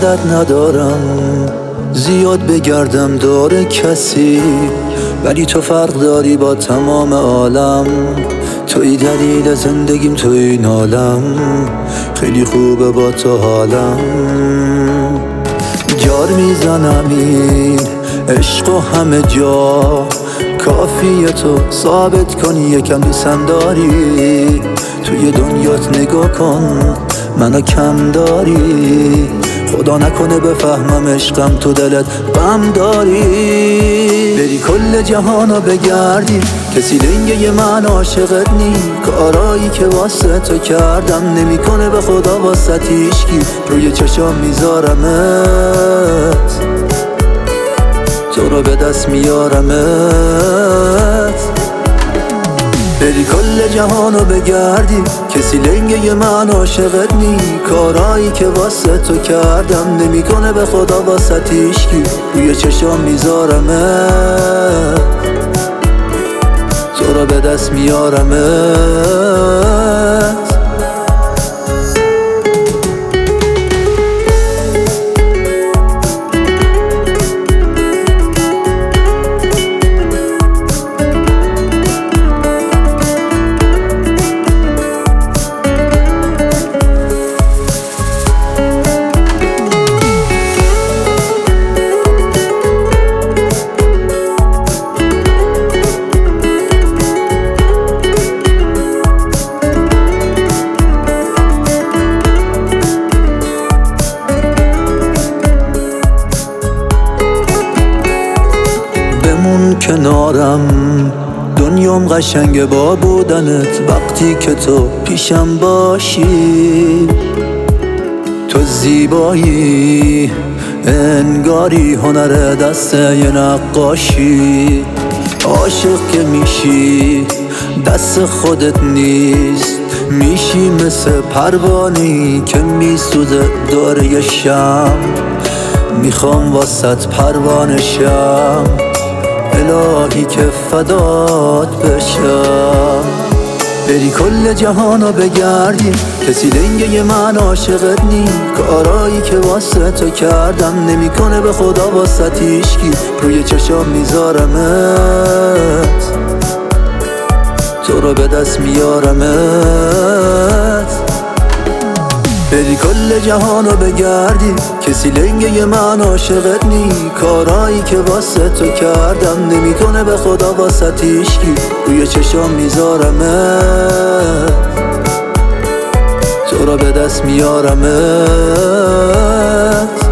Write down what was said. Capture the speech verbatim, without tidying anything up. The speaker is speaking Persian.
عادت ندارم زیاد بگردم دور کسی، ولی تو فرق داری با تمام عالم. توی دلیل زندگیم، توی نالم، خیلی خوبه با تو حالم. جار میزنم این عشق و همه جا، کافیه تو ثابت کنی یکم دوستم داری. توی دنیات نگاه کن منو کم داری، خدا نکنه بفهمم عشقم تو دلت غم داری. بری کل جهانو بگردی کسی لنگه من عاشقت نی، کارایی که واسه تو کردم نمیکنه به خدا واسه هیچکی. روی چشام میذارمت، تو رو به دست میارمت. بری کل جهانو بگردی کسی لنگه من عاشقت نی، کارایی که واسه تو کردم نمیکنه به خدا واسه هیچکی. روی چشام میذارمت، تو رو به دست میارمت. بمون کنارم، دنیام قشنگه با بودنت وقتی که تو پیشم باشی. تو زیبایی انگاری هنر دست یه نقاشی، عاشق که میشی دست خودت نیست، میشی مثل پروانه‌ای که میسوزه دور یه شم. میخوام واسط پروانه شم، الهی که فدات بشم. بری کل جهانو بگردی کسی لنگه من عاشقت نی، کارایی که واسه تو کردم نمیکنه به خدا واسه هیچکی. روی چشام میذارمت، تو رو به دست میارمت. بری کل جهانو بگردی کسی لنگه من عاشقت نی، کارایی که واسه تو کردم نمیکنه به خدا واسه هیچکی. روی چشام میذارمت، تو رو به دست میارمت.